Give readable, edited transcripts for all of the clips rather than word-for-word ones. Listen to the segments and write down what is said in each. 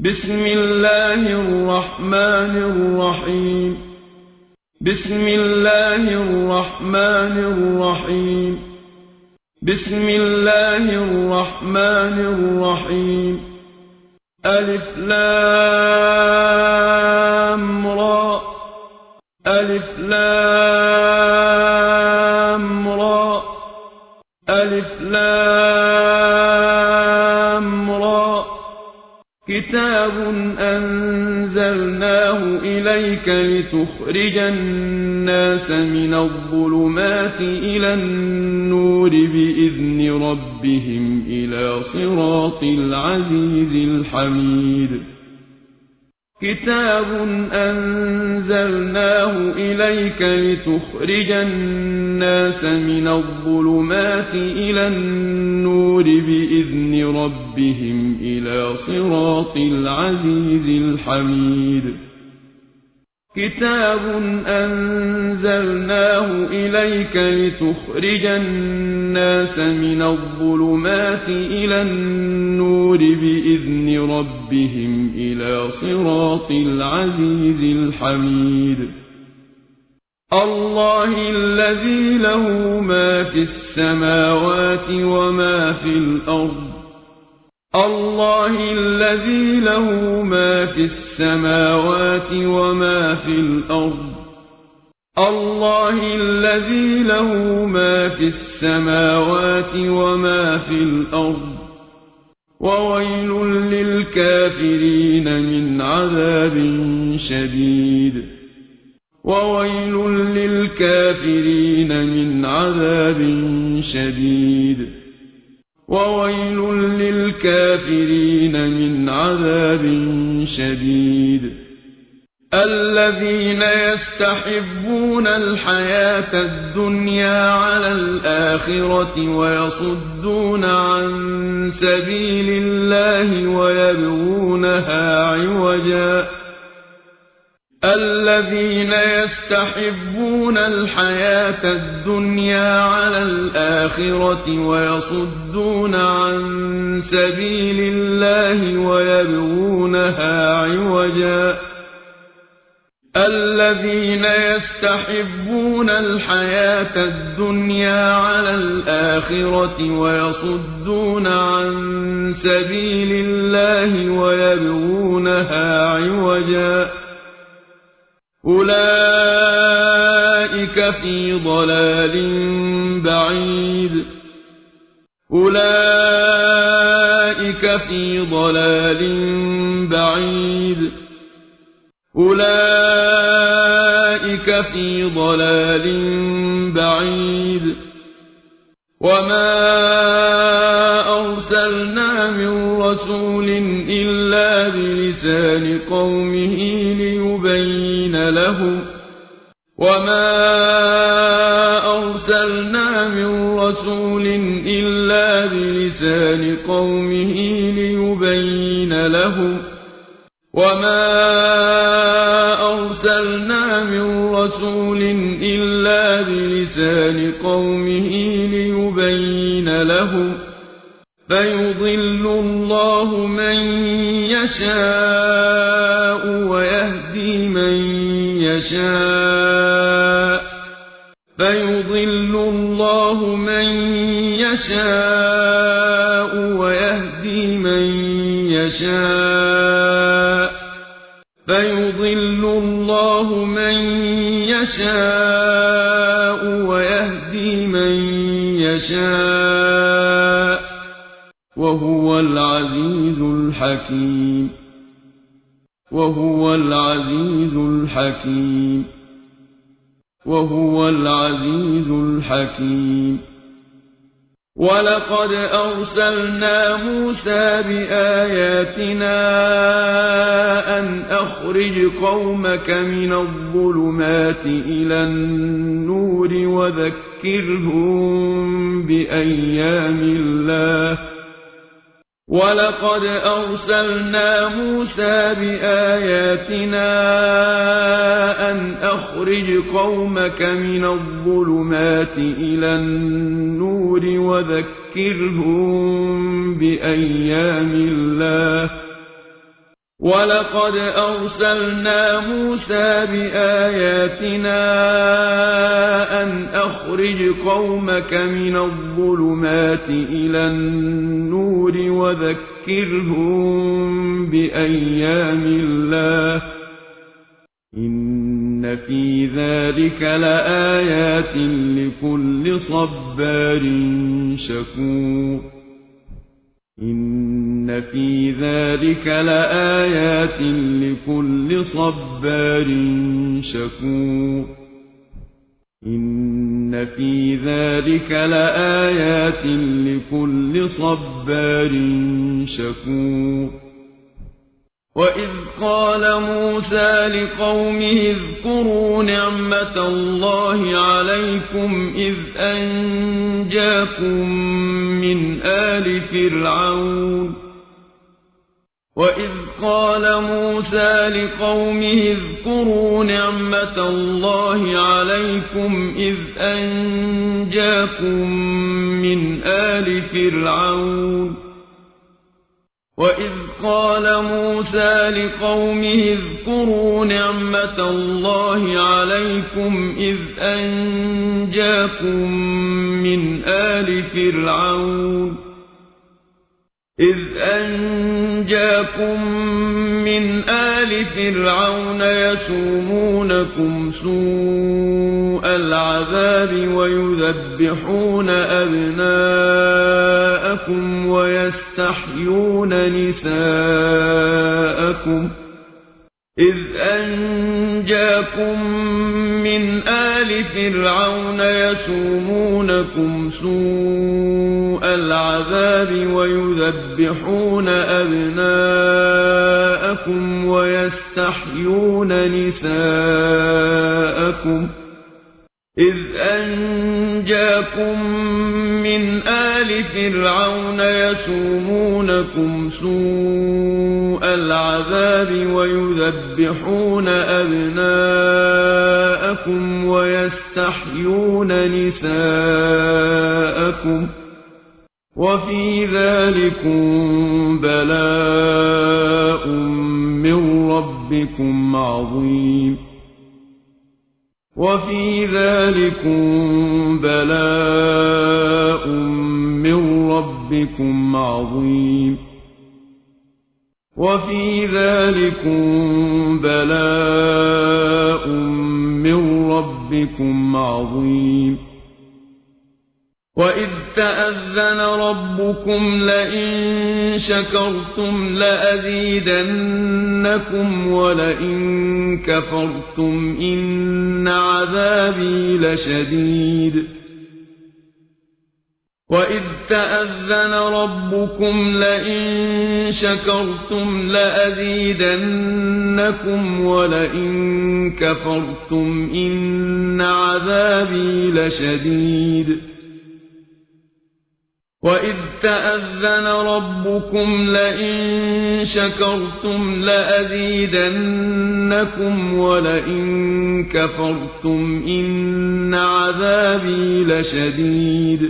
بسم الله الرحمن الرحيم بسم الله الرحمن الرحيم بسم الله الرحمن الرحيم ألف لام را ألف لام را ألف لام را كتاب أنزلناه إليك لتخرج الناس من الظلمات إلى النور بإذن ربهم إلى صراط العزيز الحميد كتاب أنزلناه إليك لتخرج الناس من الظلمات إلى النور بإذن ربهم إلى صراط العزيز الحميد كتاب أنزلناه إليك لتخرج الناس من الظلمات إلى النور بإذن ربهم إلى صراط العزيز الحميد الله الذي له ما في السماوات وما في الأرض الله الذي له ما في السماوات وما في الأرض الله الذي له ما في السماوات وما في الأرض وويل للكافرين من عذاب شديد وويل للكافرين من عذاب شديد وويل للكافرين من عذاب شديد الذين يستحبون الحياة الدنيا على الآخرة ويصدون عن سبيل الله ويبغونها عوجا الذين يستحبون الحياة الدنيا على الآخرة ويصدون عن سبيل الله ويبغونها عوجا الذين يستحبون الحياة الدنيا على الآخرة ويصدون عن سبيل الله ويبغونها عوجا أولئك في ضلال بعيد أولئك في ضلال بعيد أولئك في ضلال بعيد وما أرسلنا من رسول إلا بلسان قومه ليبين لهم وما أرسلنا من رسول إلا بلسان قومه ليبين لهم وما أرسلنا من رسول إلا بلسان قومه ليبين لهم فيضل الله من يشاء ويهدي من يشاء فيضل الله من يشاء ويهدي من يشاء فيضل الله من يشاء ويهدي من يشاء وهو العزيز الحكيم وهو العزيز الحكيم وهو العزيز الحكيم ولقد أرسلنا موسى بآياتنا أن أخرج قومك من الظلمات إلى النور وذكرهم بأيام الله ولقد أرسلنا موسى بآياتنا أن أخرج قومك من الظلمات إلى النور وذكرهم بأيام الله ولقد أرسلنا موسى بآياتنا أن أخرج قومك من الظلمات إلى النور وذكرهم بأيام الله إن في ذلك لآيات لكل صبار شكور إن في ذلك لآيات لكل صبار شكور إن في ذلك لآيات لكل صبار شكور وإذ قال موسى لقومه اذكروا نعمة الله عليكم إذ أنجاكم من آل فرعون وإذ قال موسى لقومه اذكروا نعمة الله عليكم إذ أنجاكم من آل فرعون وإذ قال موسى لقومه اذكروا نعمة الله عليكم إذ أنجاكم من آل فرعون يسومونكم سوء العذاب ويذبحون أبناءكم ويستحيون نساءكم إذ أنجاكم من آل فرعون يسومونكم سوء العذاب ويذبحون أبناءكم ويستحيون نساءكم إذ أنجاكم من آل فرعون يسومونكم سوء العذاب ويذبحون أبناءكم ويستحيون نساءكم وفي ذلكم بلاء من ربكم عظيم وفي ذلكم بلاء من ربكم عظيم وفي ذلكم بلاء من ربكم عظيم وإذ تأذن ربكم لئن شكرتم لأزيدنكم ولئن كفرتم إن عذابي لشديد وإذ تأذن ربكم لئن شكرتم لأزيدنكم ولئن كفرتم إن عذابي لشديد وإذ تأذن ربكم لئن شكرتم لأزيدنكم ولئن كفرتم إن عذابي لشديد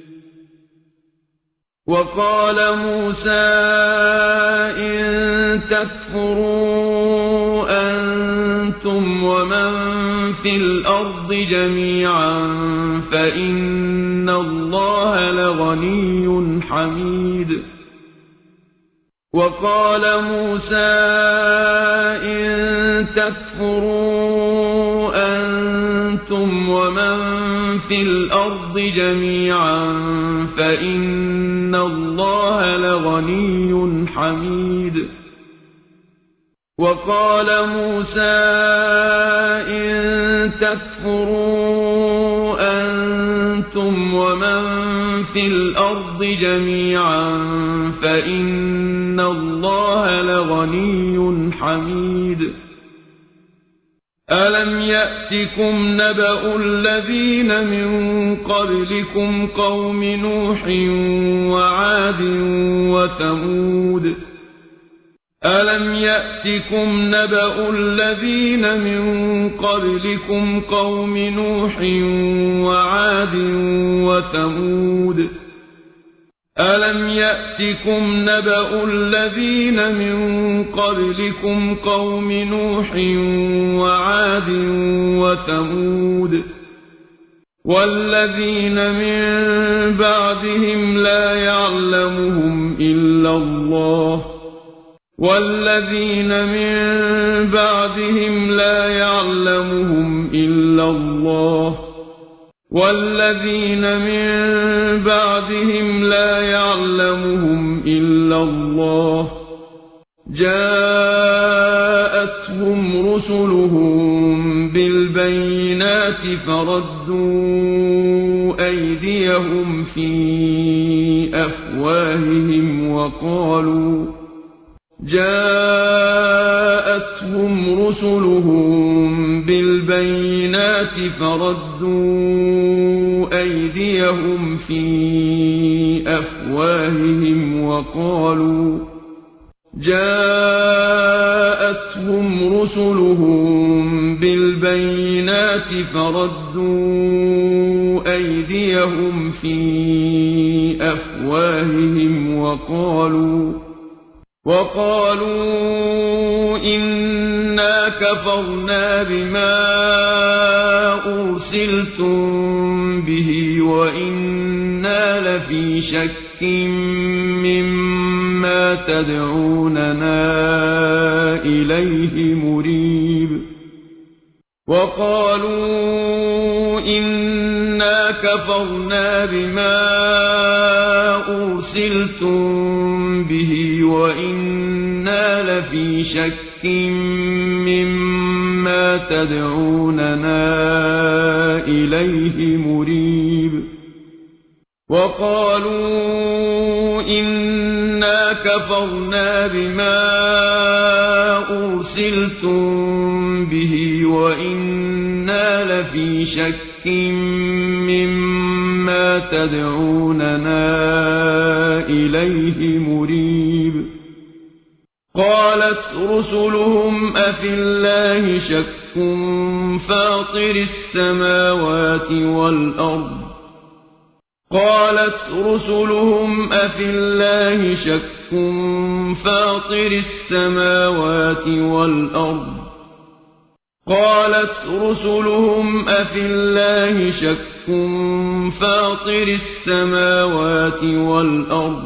وقال موسى إن تكفروا أنتم ومن في الأرض جميعا فإن الله لغني حميد وقال موسى إن تكفروا أنتم ومن في الأرض جميعا فإن الله لغني حميد وقال موسى إن تكفروا أنتم ومن في الأرض جميعا فإن الله لغني حميد ألم يأتكم نبأ الذين من قبلكم قوم نوح وعاد وثمود ألم يأتكم نبأ الذين من قبلكم قوم نوح وعاد وثمود ألم يأتكم نبأ الذين من قبلكم قوم نوح وعاد وثمود والذين من بعدهم لا يعلمهم إلا الله جاءتهم رسلهم بالبينات فردوا أيديهم في أفواههم وقالوا إنا كفرنا بما أرسلتم به وإنا لفي شك مما تدعوننا إليه مريب قالت رسلهم أفي الله شك فاطر السماوات والأرض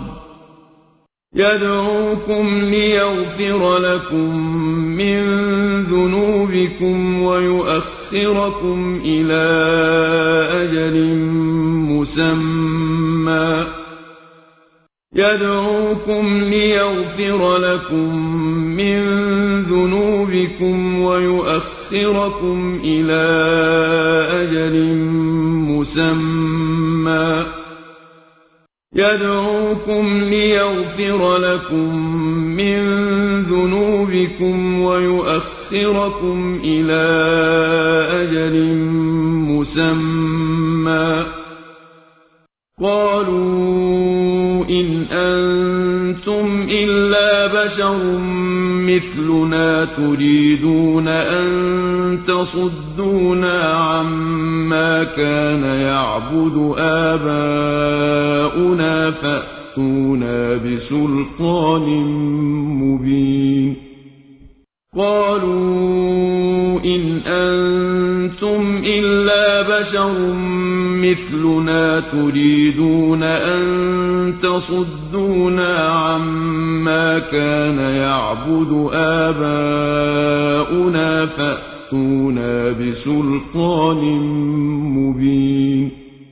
يدعوكم ليغفر لكم من ذنوبكم ويؤخركم إلى أجل مسمى قالوا إن أنتم إلا بشر مثلنا تريدون أن تصدونا عما كان يعبد آباؤنا فأتونا بسلطان مبين قالوا إن أنتم إلا بشر مثلنا تريدون أن تصدونا عما كان يعبد آباؤنا فأتونا بسلطان مبين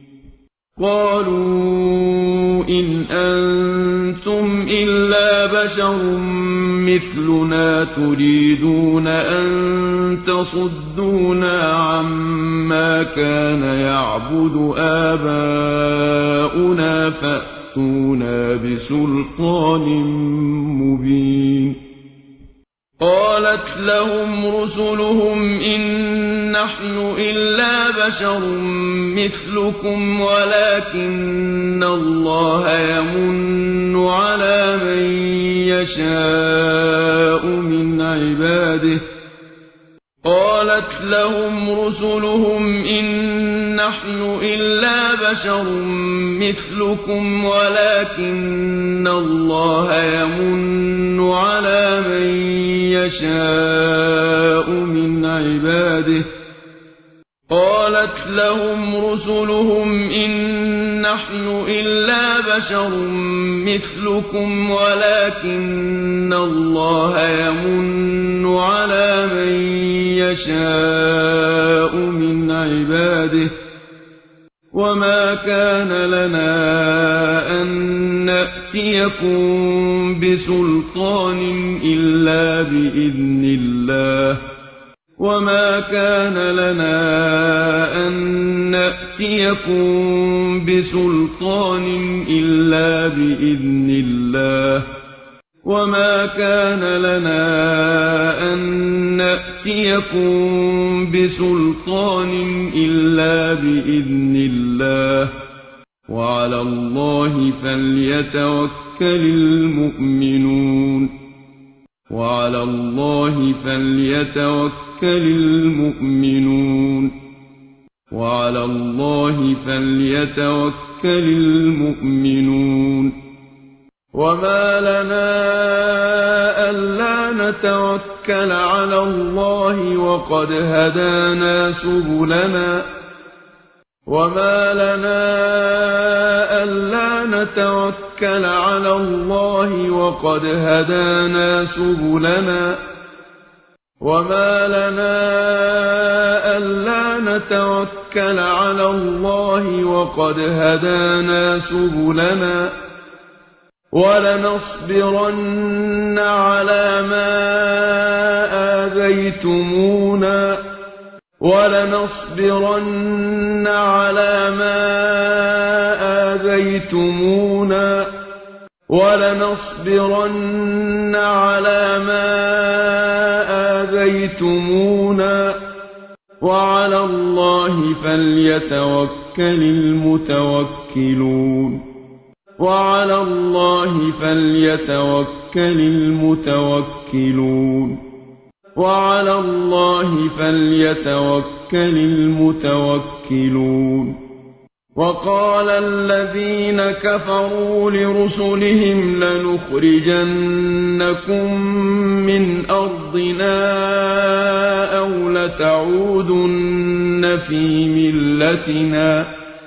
قالوا إن أنتم إلا بشر مثلنا تريدون أن تصدونا عما كان يعبد آباؤنا فأتونا بسلطان مبين قالت لهم رسلهم إن نحن إلا بشر مثلكم ولكن الله يمن على من يشاء من عباده قالت لهم رسلهم إن نحن إلا بشر مثلكم ولكن الله يمن على من يشاء من عباده قالت لهم رسلهم إن نحن إلا بشر مثلكم ولكن الله يمن على من يشاء من عباده وما كان لنا أن نأتيكم بسلطان إلا بإذن الله وما كان لنا أن نأتيكم بسلطان إلا بإذن الله وما كان لنا أن نأتيكم بسلطان إلا بإذن الله وعلى الله فليتوكل المؤمنون وعلى الله فليتوكل المؤمنون وعلى الله فليتوكل المؤمنون وما لنا ألا نتوكل على الله وقد هدانا سبلنا وما لنا ألا نتوكل على الله وقد هدانا سبلنا وما لنا ألا نتوكل على الله وقد هدانا سبلنا ولنصبرن على ما آذيتمونا ولنصبرن على ما آذيتمونا ولنصبرن على ما آذيتمونا وعلى الله فليتوكل المتوكلون وعلى الله فليتوكل المتوكلون وعلى الله فليتوكل المتوكلون وقال الذين كفروا لرسلهم لنخرجنكم من أرضنا أو لتعودن في ملتنا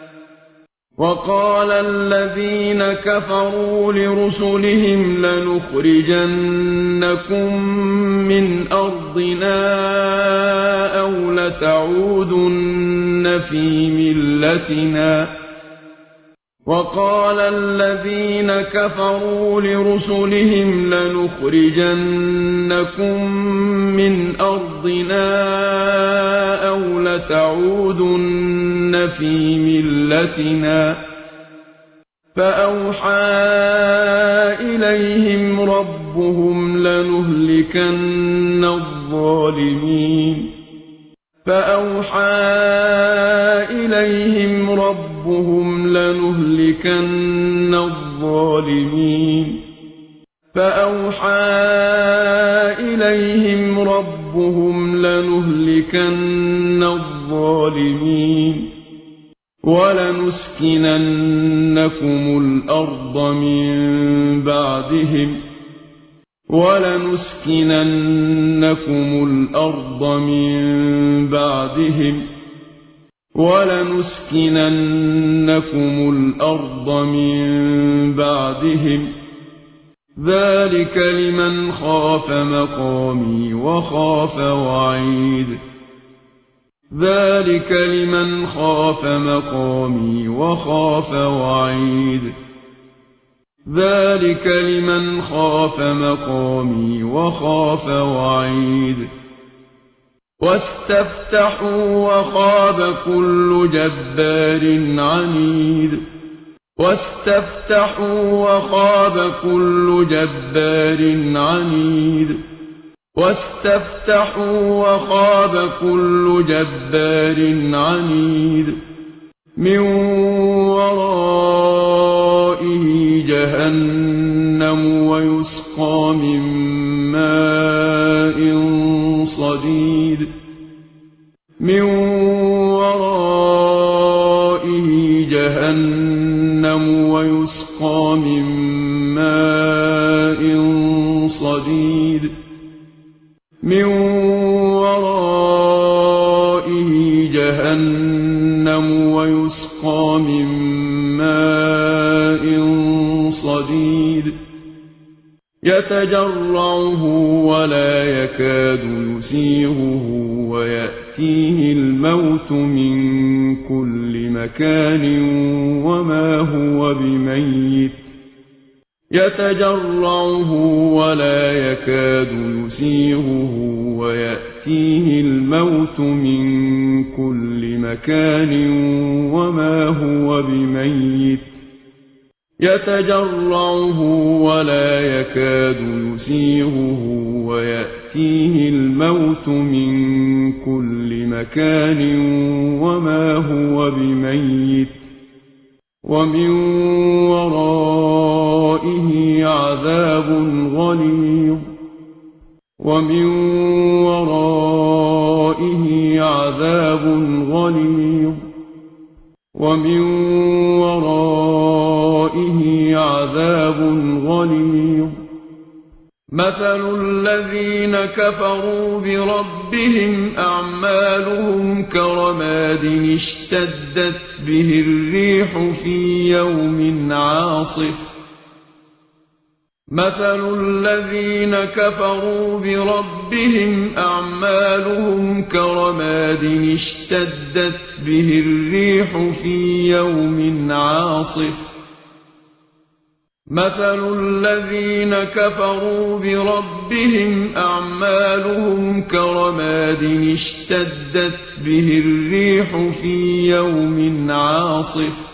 وقال الذين كفروا لرسلهم لنخرجنكم من أرضنا أو لتعودن في ملتنا وقال الذين كفروا لرسلهم لنخرجنكم من أرضنا أو لتعودن في ملتنا فأوحى إليهم ربهم لنهلكن الظالمين فأوحى إليهم ربهم لنهلكن الظالمين فأوحى إليهم ربهم لنهلكن الظالمين ولنسكننكم الأرض من بعدهم ولنسكننكم الأرض من بعدهم ولنسكننكم الأرض من بعدهم ذلك لمن خاف مقامي وخاف وعيد ذلك لمن خاف مقامي وخاف وعيد ذلك لمن خاف مقامي وخاف وعيد واستفتحوا وخاب كل جبار عنيد واستفتحوا وخاب كل جبار عنيد واستفتحوا وخاب كل جبار عنيد من ورائه جهنم ويسقى من ماء صديد صديد من ورائه جهنم ويسقى من ماء صديد يتجرعه ولا يكاد يسيغه ويأتيه الموت من كل مكان وما هو بميت يتجرعه ولا يكاد يسيغه ويأتيه الموت من كل مكان وما هو بميت يتجرعه ولا يكاد يسيغه ويأتيه الموت من كل مكان وما هو بميت ومن ورائه عذاب غليظ ومن ورائه عذاب غليظ ومن ورائه عذاب غليظ مثل الذين كفروا بربهم أعمالهم كرماد اشتدت به الريح في يوم عاصف مثل الذين كفروا بربهم أعمالهم كرماد اشتدت به الريح في يوم عاصف مثل الذين كفروا بربهم أعمالهم كرماد اشتدت به الريح في يوم عاصف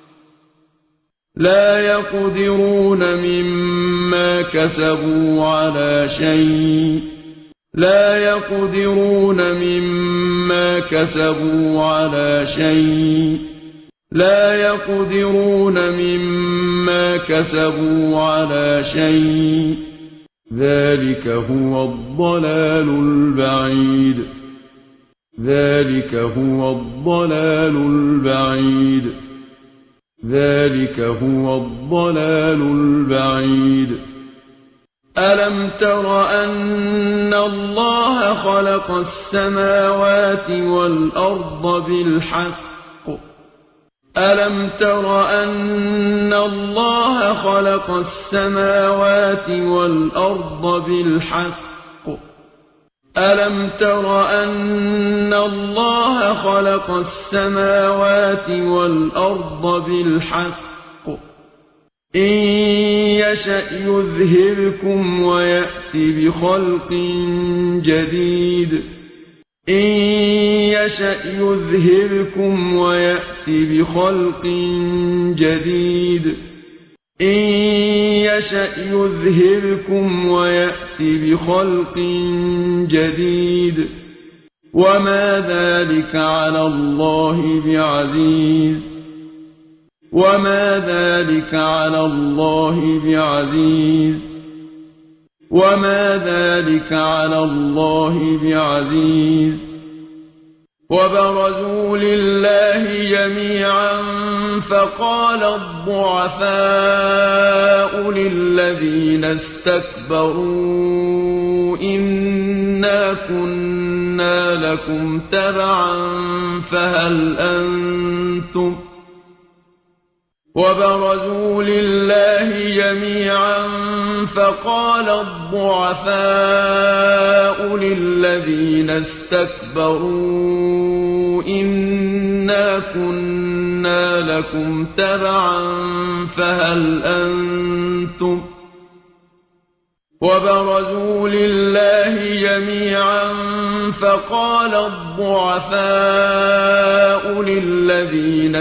لا يقدرون مما كسبوا على شيء لا يقدرون مما كسبوا على شيء لا يقدرون مما كسبوا على شيء ذلك هو الضلال البعيد ذلك هو الضلال البعيد ذلك هو الضلال البعيد ألم تر أن الله خلق السماوات والأرض بالحق ألم تر أن الله خلق السماوات والأرض بالحق ألم تر أن الله خلق السماوات والأرض بالحق إن يشأ يذهبكم ويأت بخلق جديد إن يشأ يذهبكم ويأت بخلق جديد إن يشأ يذهبكم ويأت بخلق جديد وما ذلك على الله بعزيز وما ذلك على الله بعزيز وما ذلك على الله بعزيز وبرزوا لله جميعا فقال الضعفاء للذين استكبروا إنا كنا لكم تبعا وبرزوا لله جميعا فقال الضعفاء للذين استكبروا إنا كنا لكم تبعا وبرزوا لله جميعا فقال الضعفاء للذين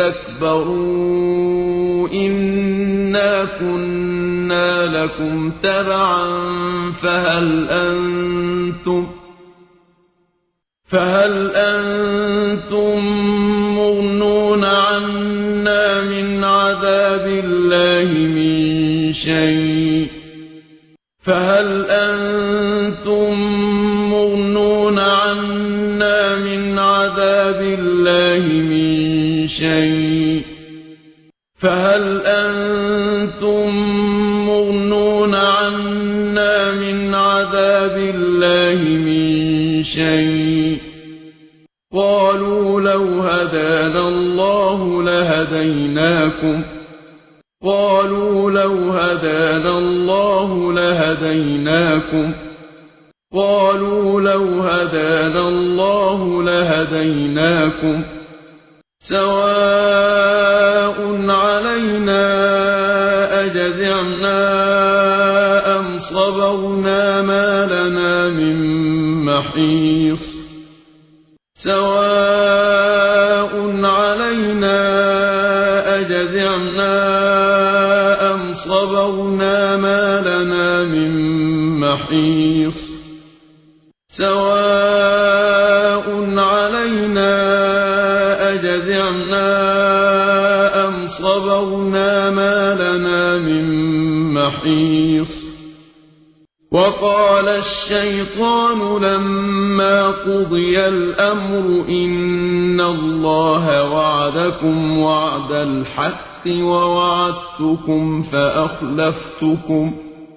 استكبروا إنا كنا لكم تبعا فهل أنتم مغنون عنا من عذاب الله من شيء فهل أنتم مغنون عنا من عذاب الله من شيء فهل أنتم مغنون عنا من عذاب الله من شيء قالوا لو هدانا الله لهديناكم سواء علينا أجزعنا أم صبرنا ما لنا من محيص سواء علينا أجزعنا أم صبرنا ما لنا من محيص سواء علينا أجزعنا أم صبرنا ما لنا من محيص وقال الشيطان لما قضي الأمر إن الله وعدكم وعد الحق ووعدتكم فأخلفتكم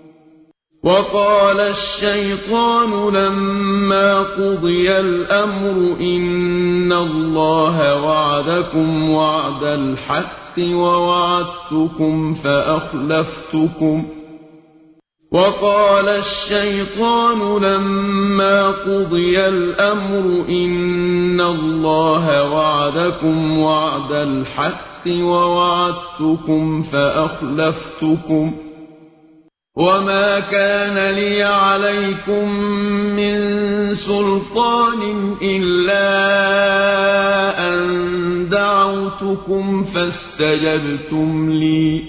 وقال الشيطان لما قضي الأمر إن الله وعدكم وعد الحق ووعدتكم فأخلفتكم وما كان لي عليكم من سلطان إلا أن دعوتكم فاستجبتم لي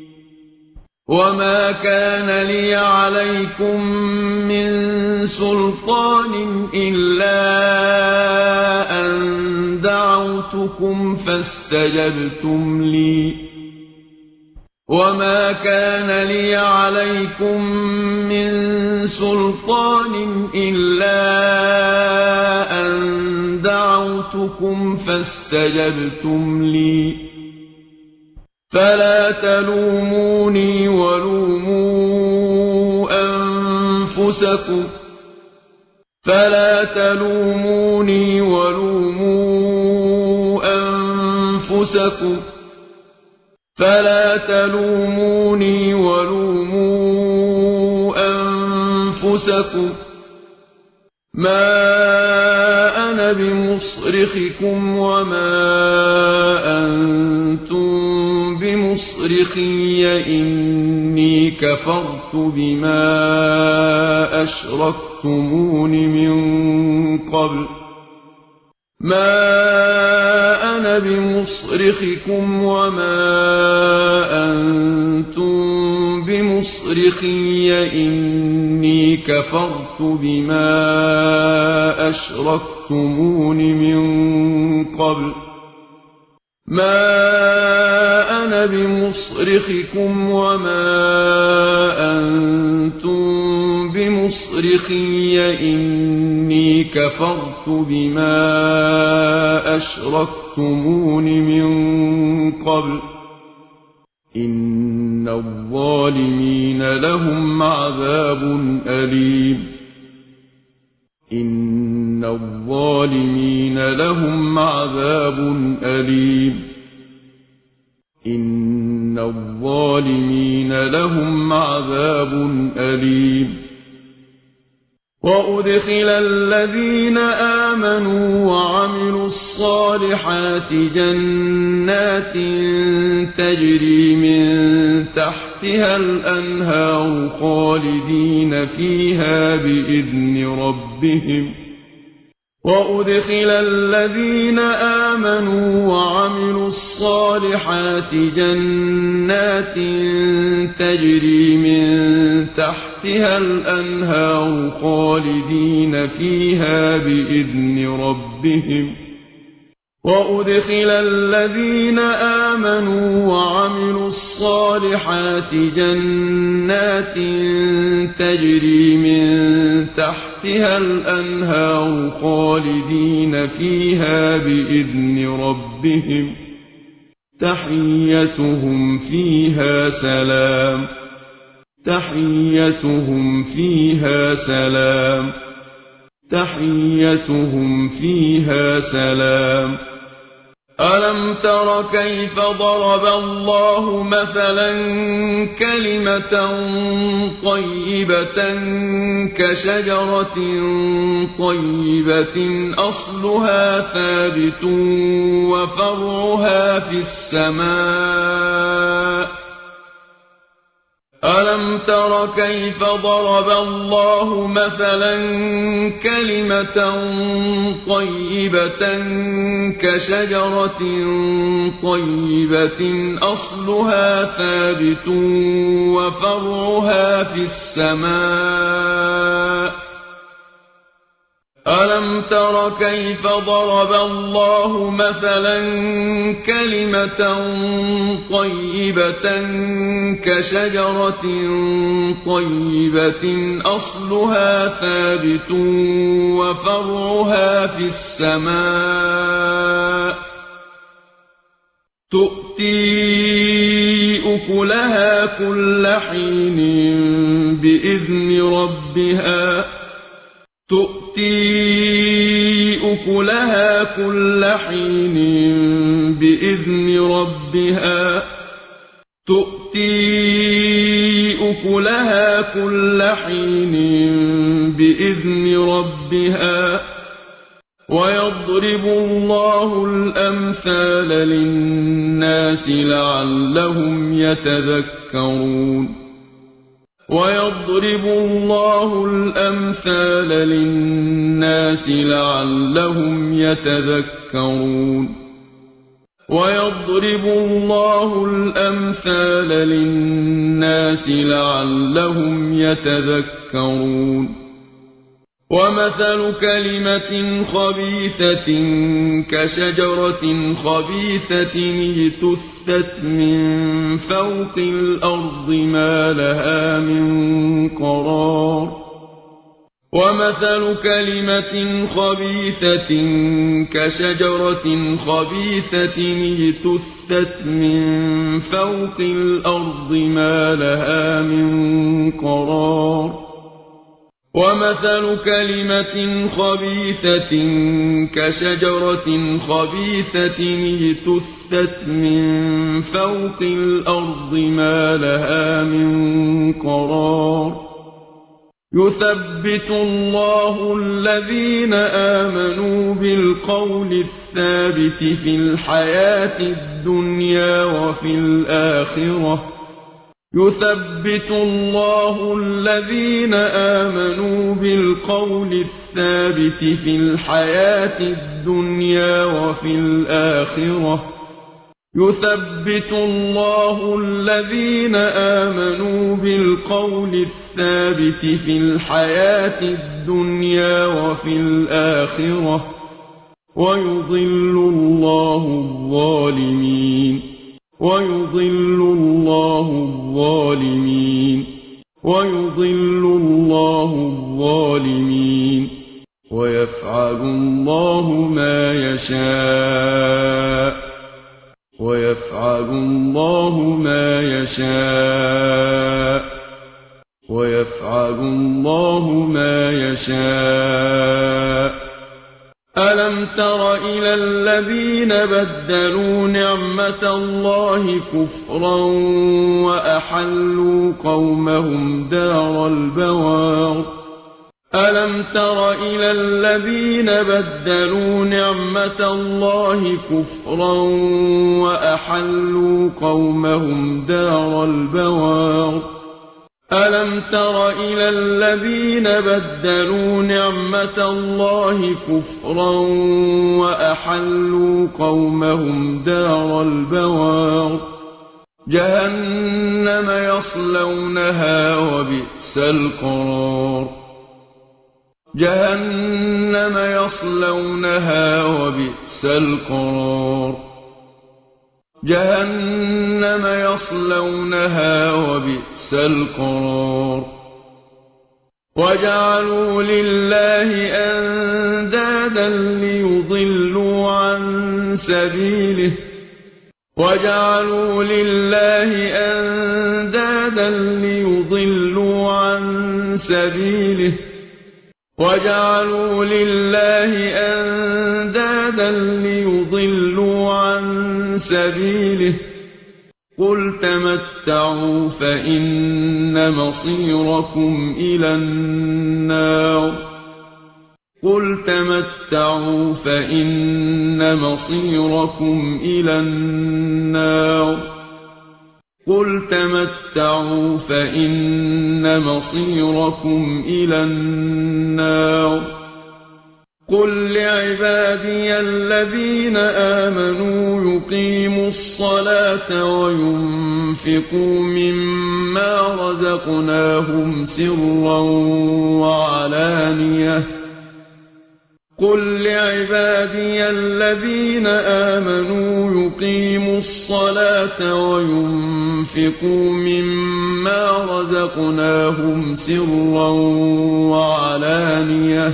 وما كان لي عليكم من سلطان إلا أن دعوتكم فاستجبتم لي فلا تلوموني ولوموا أنفسكم ما أنا بمصرخكم وما أنتم بمصرخي إني كفرت بما أشركتمون من قبل إن الظالمين لهم عذاب أليم إن الظالمين لهم عذاب أليم إن الظالمين لهم عذاب أليم وأدخل الذين آمنوا وعملوا الصالحات جنات تجري من تحتها الأنهار خالدين فيها بإذن ربهم وأدخل الذين آمنوا وعملوا الصالحات جنات تجري من تحتها الأنهار خالدين فيها بإذن ربهم وأدخل الذين آمنوا وعملوا الصالحات جنات تجري من تحتها الأنهار خالدين فيها بإذن ربهم تحيتهم فيها سلام تحيتهم فيها سلام تحيتهم فيها سلام ألم تر كيف ضرب الله مثلا كلمة طيبة كشجرة طيبة أصلها ثابت وفرعها في السماء ألم تر كيف ضرب الله مثلا كلمة طيبة كشجرة طيبة أصلها ثابت وفرعها في السماء ألم تر كيف ضرب الله مثلا كلمة طيبة كشجرة طيبة أصلها ثابت وفرعها في السماء تؤتي أكلها كل حين بإذن ربها تؤتي أكلها كل حين بإذن ربها تؤتي أكلها كل حين بإذن ربها ويضرب الله الأمثال للناس لعلهم يتذكرون ويضرب الله الأمثال للناس لعلهم يتذكرون ويضرب الله الأمثال للناس لعلهم يتذكرون ومثل كلمة خبيثة كشجرة خبيثة اجتثت من فوق الأرض ما لها من قرار ومثل كلمة خبيثة كشجرة خبيثة اجتثت من فوق الأرض ما لها من قرار ومثل كلمة خبيثة كشجرة خبيثة اجتثت من فوق الأرض ما لها من قرار يثبت الله الذين آمنوا بالقول الثابت في الحياة الدنيا وفي الآخرة يثبت الله الذين آمنوا بالقول الثابت في الحياة الدنيا وفي الآخرة يثبت الله الذين آمنوا بالقول الثابت في الحياة الدنيا وفي الآخرة ويضل الله الظالمين ويضل الله الظالمين ويضل الله الظالمين ويفعل الله ما يشاء ويفعل الله ما يشاء ويفعل الله ما يشاء ألم تر إلى الذين بدلوا نعمة الله كفرا وأحلوا قومهم دار البوار ألم تر إلى الذين بدلوا نعمة الله كفرا وأحلوا قومهم دار البوار ألم تر إلى الذين بدلوا نعمة الله كفرا وأحلوا قومهم دار البوار جهنم يصلونها وبئس القرار جهنم يصلونها وبئس القرار جهنم يصلونها وبئس القرار وجعلوا لله أندادا ليضلوا عن سبيله وجعلوا لله أندادا ليضلوا سبيله وجعلوا لله أندادا ليضلوا عن سبيله قل تمتعوا فإن مصيركم إلى النار قل تمتعوا فإن مصيركم إلى النار قل تمتعوا فإن مصيركم إلى النار قل لعبادي الذين آمنوا يقيموا الصلاة وينفقوا مما رزقناهم سرا وعلانية قل لعبادي الذين آمنوا يقيموا الصلاة وينفقوا مما رزقناهم سرا وعلانية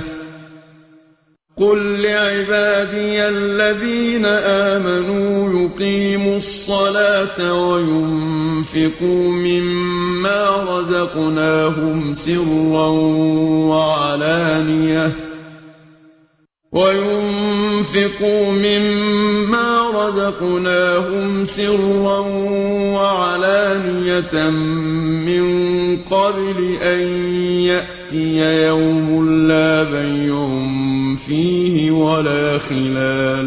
قل لعبادي الذين آمنوا يقيموا الصلاة وينفقوا مما رزقناهم سرا وعلانية وينفقوا مما رزقناهم سرا وعلانية من قبل أن يأتي يوم لا بيع فيه ولا خلال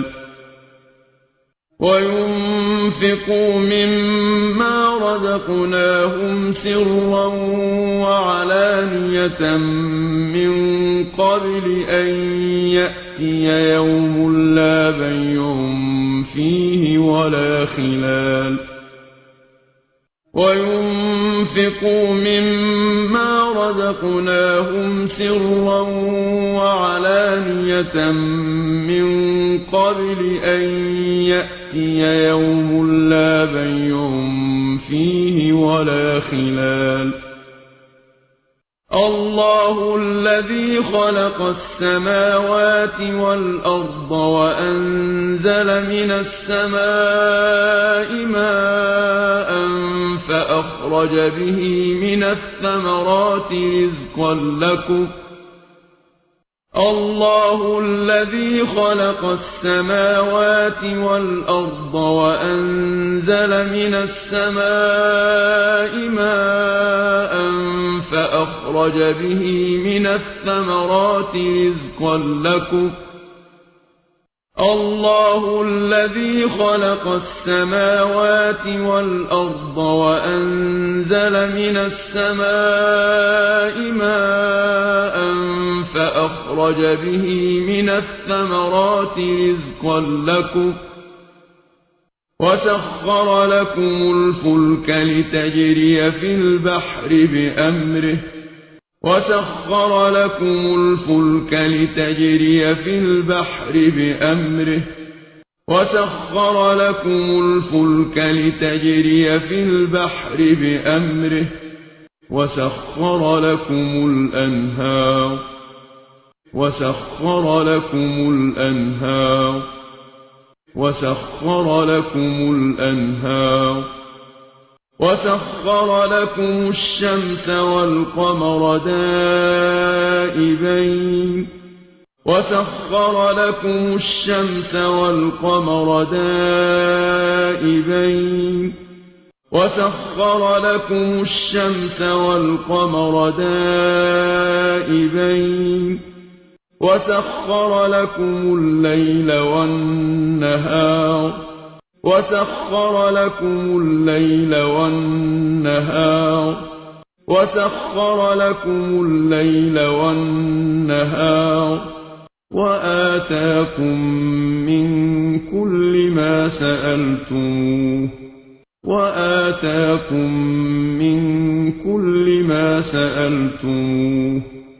وينفقوا مما رزقناهم سرا وعلانية من قبل أن يأتي يوم لا بيع فيه ولا خلال وينفقوا مما رزقناهم سرا وعلانية من قبل أن يأتي يوم لا بيع فيه ولا خلال الله الذي خلق السماوات والأرض وأنزل من السماء ماء فأخرج به من الثمرات رزقا لكم الله الذي خلق السماوات والأرض وأنزل من السماء ماء فأخرج به من الثمرات رزقا لكم الله الذي خلق السماوات والأرض وأنزل من السماء ماء فأخرج به من الثمرات رزقا لكم وسخر لكم الفلك لتجري في البحر بأمره وسخر لكم الفلك لتجري في البحر بأمره وسخر لكم الفلك لتجري في البحر بأمره وسخر لكم الأنهار وسخر لكم الأنهار وسخر لكم الأنهار وسخر لكم الشمس والقمر دائبين وسخر لكم الشمس والقمر دائبين وسخر لكم الشمس والقمر دائبين وسخر لكم الليل والنهار وسخر لكم الليل والنهار وسخر لكم الليل والنهار وآتاكم من كل ما سألتموه وآتاكم من كل ما سألتموه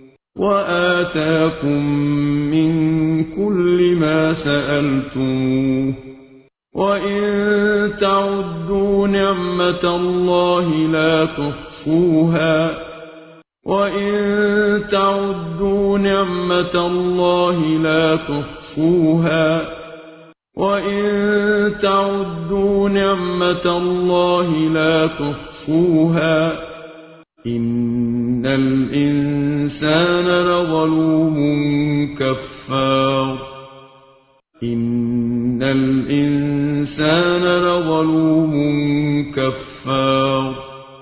وآتاكم من كل ما سألتموه وإن تعدوا نعمة الله لا تحصوها وإن تعدوا نعمة الله لا تحصوها وإن تعدوا نعمة الله لا تحصوها إن الإنسان لظلوم كفار إن الإنسان لظلوم كفار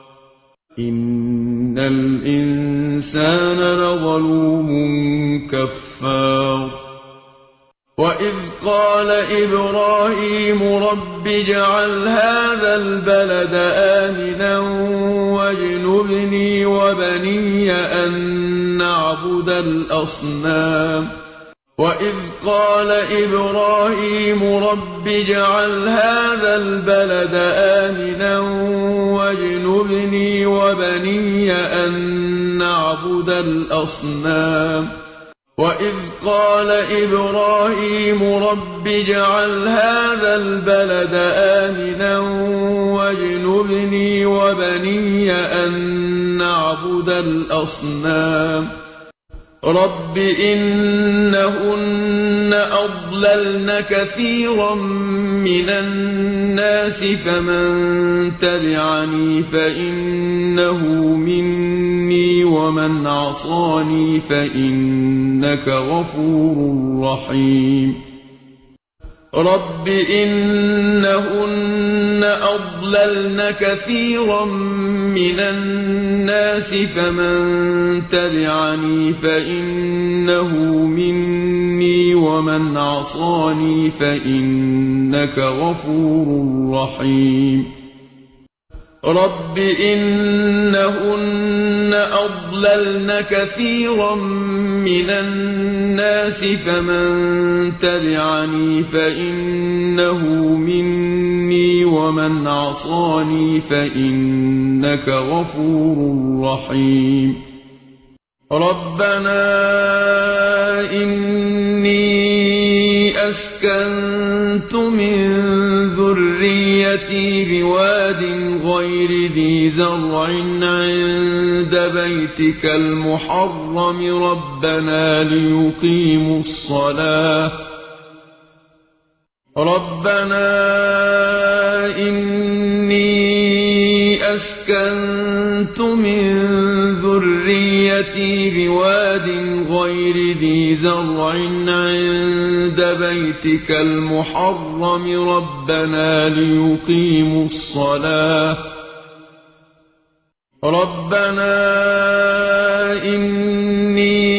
إن الإنسان لظلوم كفار وإذ قال إبراهيم رب اجعل هذا البلد آمنا واجنبني وبني أن نعبد الأصنام وإذ قال إبراهيم رب اجعل هذا البلد آمنا واجنبني وبني أن نعبد الأصنام وإذ قال إبراهيم رب اجعل هذا البلد آمنا واجنبني وبني أن نعبد الأصنام رب إنهن أضللن كثيرا من الناس فمن تبعني فإنه مني ومن عصاني فإنك غفور رحيم رب إنهن أضللن كثيرا من الناس فمن تبعني فإنه مني ومن عصاني فإنك غفور رحيم رب إنهن أضللن كثيرا من الناس فمن تبعني فإنه مني ومن عصاني فإنك غفور رحيم ربنا إني أسكنت من ذريتي بواد غير ذي زرع عند بيتك المحرم ربنا إني أسكنت من ذريتي بواد غير ذي زرع عند بيتك المحرم ربنا ليقيموا الصلاة ربنا إني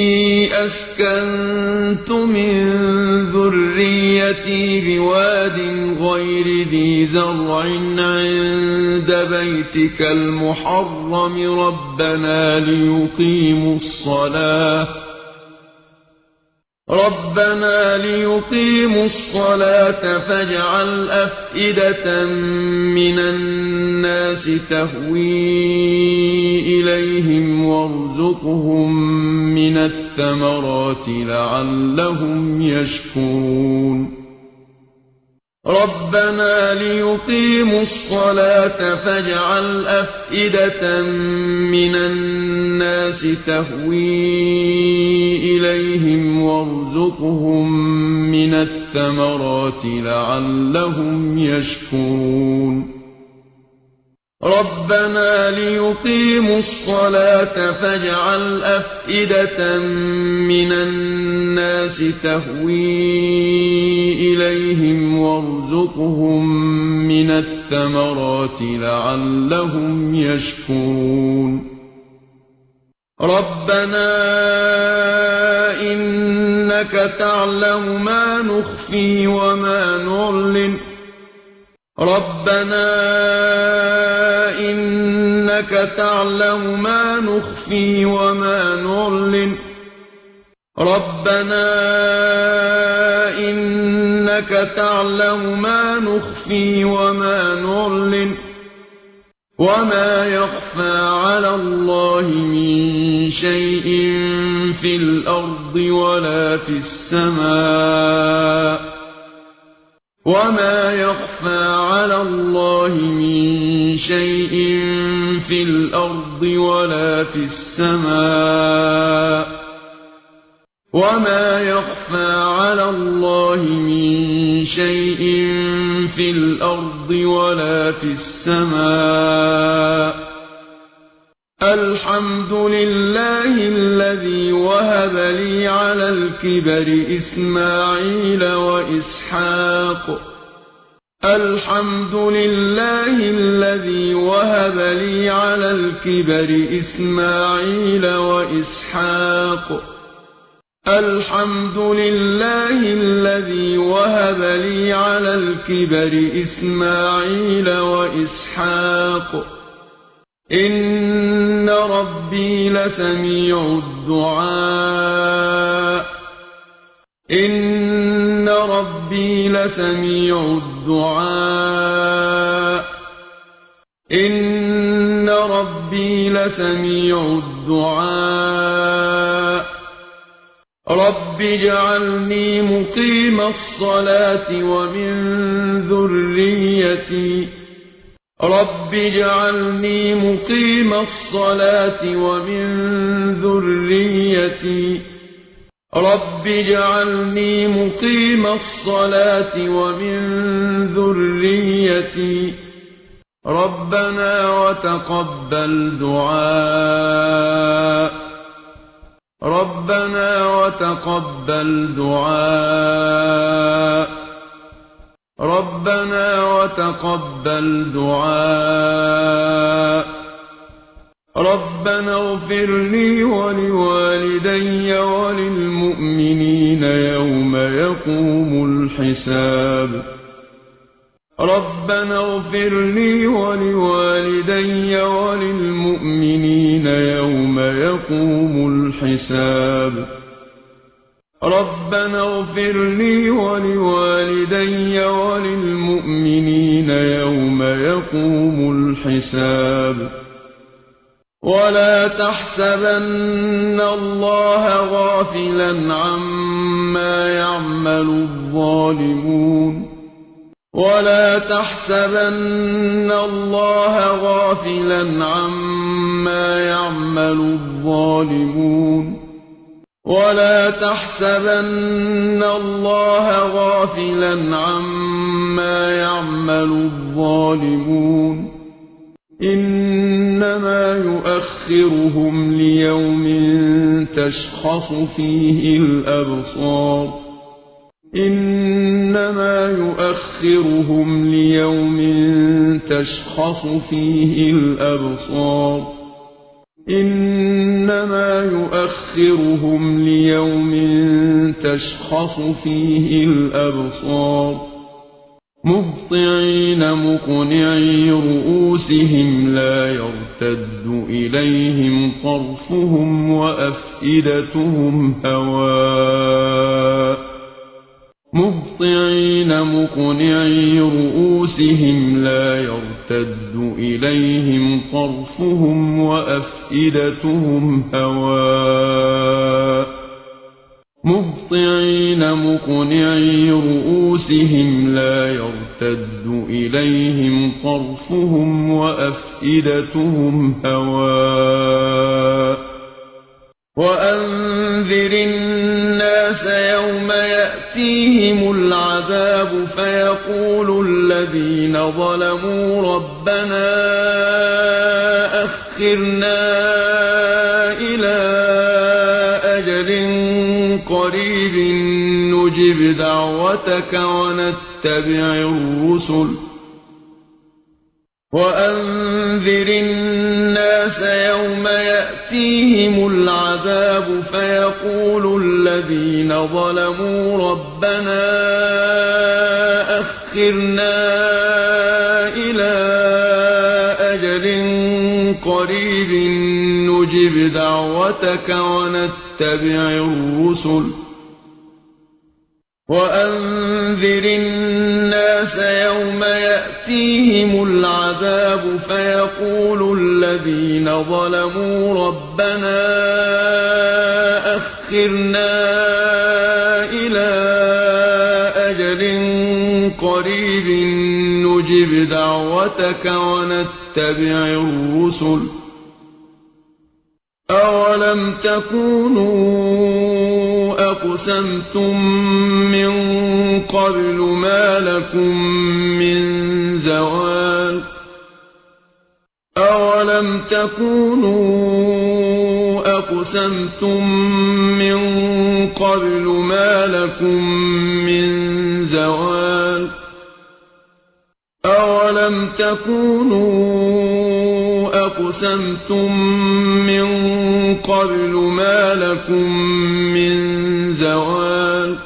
أسكنت من ذريتي بواد غير ذي زرع عند بيتك المحرم ربنا ليقيموا الصلاة فاجعل أفئدة من الناس تهوي إليهم وارزقهم من الثمرات لعلهم يشكرون ربنا ليقيموا الصلاة فاجعل أفئدة من الناس تهوي إليهم وارزقهم من الثمرات لعلهم يشكرون ربنا ليقيموا الصلاة فاجعل أفئدة من الناس تهوي إليهم وارزقهم من الثمرات لعلهم يشكرون ربنا إنك تعلم ما نخفي وما نعلن ربنا إنك تعلم ما نخفي وما نعلن ربنا إنك تعلم ما نخفي وما نعلن وما يخفى على الله من شيء في الأرض ولا في السماء وما يخفى على الله من شيء في الأرض ولا في السماء وما يخفى على الله من شيء في الأرض ولا في السماء الحمد لله الذي وهب لي على الكبر إسماعيل وإسحاق الحمد لله الذي وهب لي على الكبر إسماعيل وإسحاق الحمد لله الذي وهب لي على الكبر إسماعيل وإسحاق إن ربي لسميع الدعاء إن ربي لسميع الدعاء إن ربي لسميع الدعاء رب اجعلني مقيم الصلاة ومن ذريتي رب اجعلني مقيم الصلاة ومن ذريتي رب اجعلني مقيم الصلاة ومن ذريتي ربنا وتقبل دعاء ربنا وتقبل دعاء ربنا وتقبل دعاء ربنا اغفر لي ولوالدي وللمؤمنين يوم يقوم الحساب ربنا اغفر لي ولوالدي وللمؤمنين يوم يقوم الحساب ربنا اغفر لي ولوالدي وللمؤمنين يوم يقوم الحساب ولا تحسبن الله غافلا عما يعمل الظالمون ولا تحسبن الله غافلا عما يعمل الظالمون ولا تحسبن الله غافلا عما يعمل الظالمون إنما يؤخرهم ليوم تشخص فيه الأبصار إنما يؤخرهم ليوم تشخص فيه الأبصار إنما يؤخرهم ليوم تشخص فيه الأبصار مهطعين مقنعي رؤوسهم لا يرتد إليهم طرفهم وأفئدتهم هواء مهطعين مقنعي رؤوسهم لا يرتد إليهم طرفهم وأفئدتهم هواء مهطعين مقنعي رؤوسهم لا يرتد إليهم طرفهم وأفئدتهم هواء وأنذر الناس يوم يأتيهم العذاب فيقول الذين ظلموا ربنا أخرنا إلى أجل قريب نجب دعوتك ونتبع الرسل وأنذر الناس يوم يأتيهم العذاب فيقول الذين ظلموا ربنا أخرنا إلى أجل قريب نجب دعوتك ونتبع الرسل وأنذر الناس يوم يأتيهم العذاب فيقول الذين ظلموا ربنا أخرنا إلى أجل قريب نجب دعوتك ونتبع الرسل أولم تكونوا أقسمتم من قبل ما لكم من زوال أولم تكونوا أقسمتم من قبل ما لكم من زوال أولم تكونوا أقسمتم من قبل ما لكم من زوال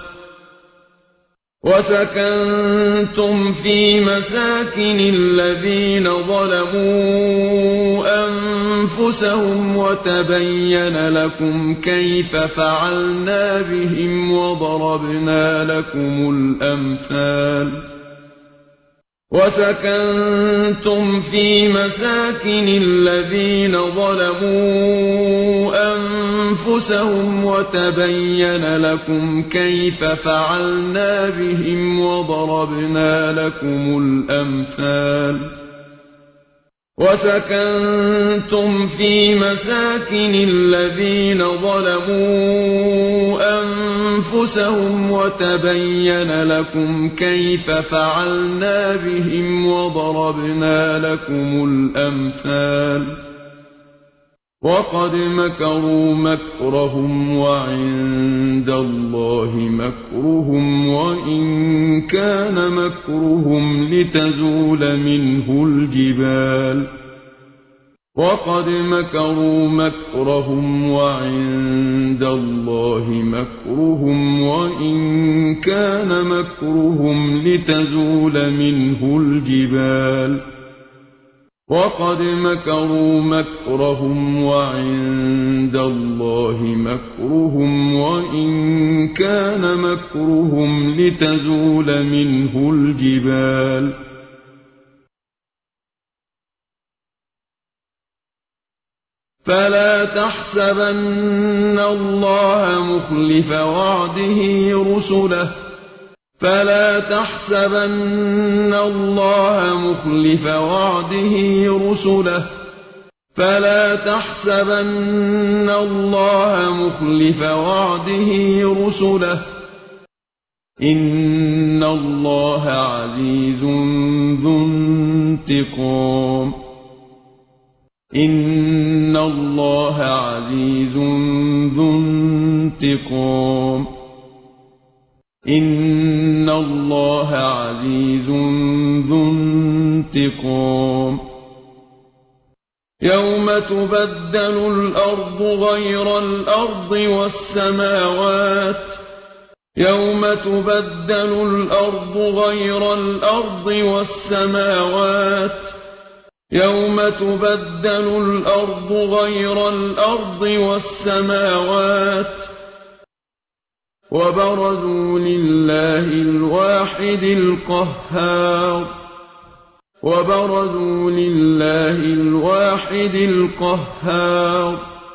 وسكنتم في مساكن الذين ظلموا أنفسهم وتبين لكم كيف فعلنا بهم وضربنا لكم الأمثال وسكنتم في مساكن الذين ظلموا أنفسهم وتبين لكم كيف فعلنا بهم وضربنا لكم الأمثال وسكنتم في مساكن الذين ظلموا أنفسهم وتبين لكم كيف فعلنا بهم وضربنا لكم الأمثال وقد مكروا مكرهم وعند الله مكرهم وإن كان مكرهم لتزول منه الجبال وقد مكروا مكرهم وعند الله مكرهم وإن كان مكرهم لتزول منه الجبال وقد مكروا مكرهم وعند الله مكرهم وإن كان مكرهم لتزول منه الجبال فلا تحسبن الله مخلف وعده رسله فلا تحسبن الله مخلف وعده رسله فلا تحسبن الله مخلف وعده رسله إن الله عزيز ذو انتقام إن الله عزيز ذو انتقام إن الله عزيز ذو انتقام يوم تبدل الأرض غير الأرض والسماوات يوم تبدل الأرض غير الأرض والسماوات يوم تبدل الأرض غير الأرض والسماوات وبرزوا لله الواحد القهار وبرزوا لله الواحد القهار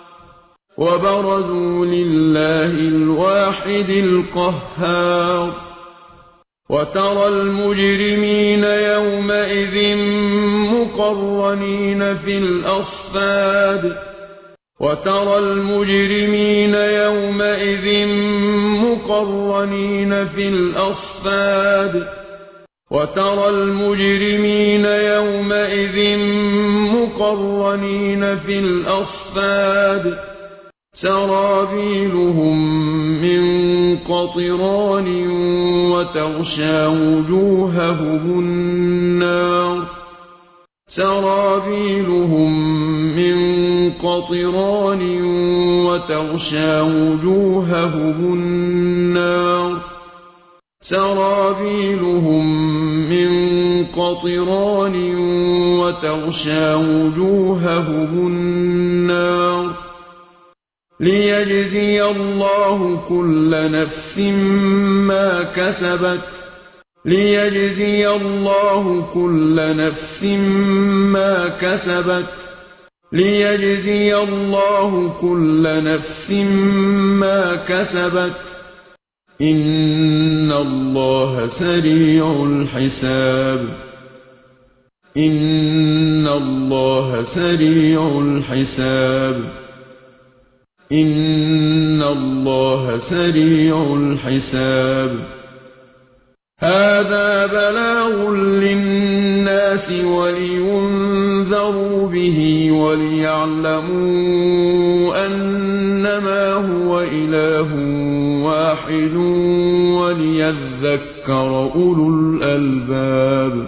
وبرزوا لله الواحد القهار وترى المجرمين يومئذ مقرنين في الأصفاد وترى المجرمين يومئذ مقرنين في الأصفاد وترى المجرمين يومئذ مقرنين في الأصفاد سرابيلهم من قطران وتغشى وجوههم النار سرابيلهم من قطران وتغشى وجوههم النار سرابيلهم من قطران وتغشى وجوههم النار ليجزي الله كل نفس ما كسبت ليجزي الله كل نفس ما كسبت ليجزي الله كل نفس ما كسبت إن الله سريع الحساب إن الله سريع الحساب إن الله سريع الحساب هذا بلاغ للناس ولينذروا به وليعلموا أن وإله واحد وليذكر أولو الألباب.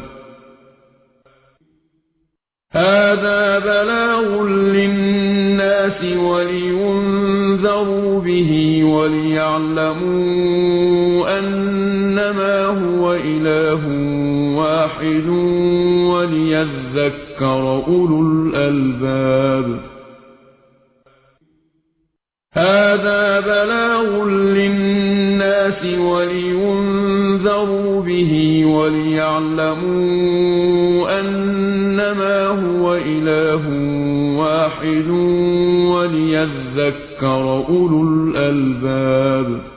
هذا بلاغ للناس ولينذروا به وليعلموا أنما هو إله واحد وليذكر أولو الألباب. هذا بلاغ للناس ولينذروا به وليعلموا أنما هو إله واحد وليذكر أولو الألباب.